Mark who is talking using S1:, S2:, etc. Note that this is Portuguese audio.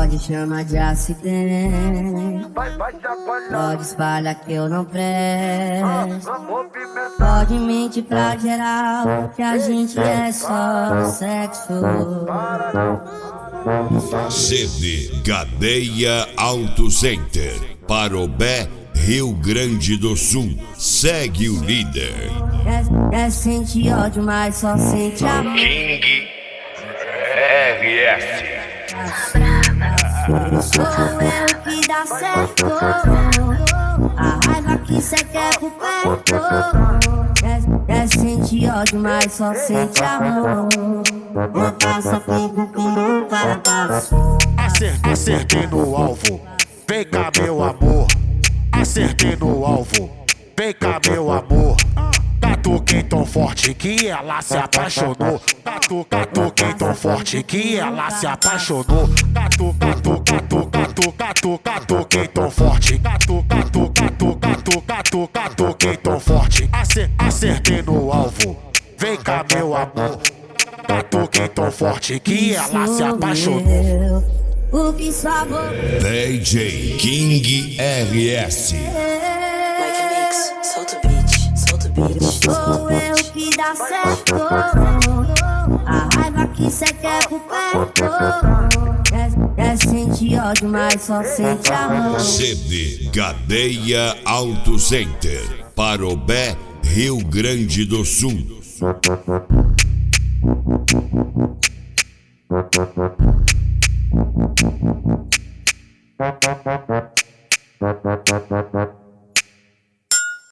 S1: Pode chamar de acidente, pode espalhar que eu não presto. Pode mentir pra geral que a gente é só sexo.
S2: CD Cadeia Auto Center, Parobé, Rio Grande do Sul. Segue o líder.
S1: Quer sentir ódio, mas só sente amor.
S2: King RS.
S1: Sou eu que dá certo. A raiva que cê quer por perto. Quer sentir ódio, mas só sente amor. Não passa tempo que nunca passou.
S3: Acertei no alvo, vem cá meu amor. Acertei no alvo, vem cá meu amor. Catuquei tão forte que ela se apaixonou. Catuquei tão forte que ela se apaixonou. Catuquei tão forte. Catuquei tão forte. Acertei no alvo, vem cá meu amor. Catuquei tão forte que ela se apaixonou.
S1: O que sua boca
S2: DJ King RS.
S4: Mike Mix, solta o beat, solta o beat.
S1: sou eu que dá certo. A raiva que cê quer por perto. Quer sentir ódio, mas só sente amor.
S2: CD Cadeia Auto Center, Parobé, Rio Grande do Sul.
S1: Thank you.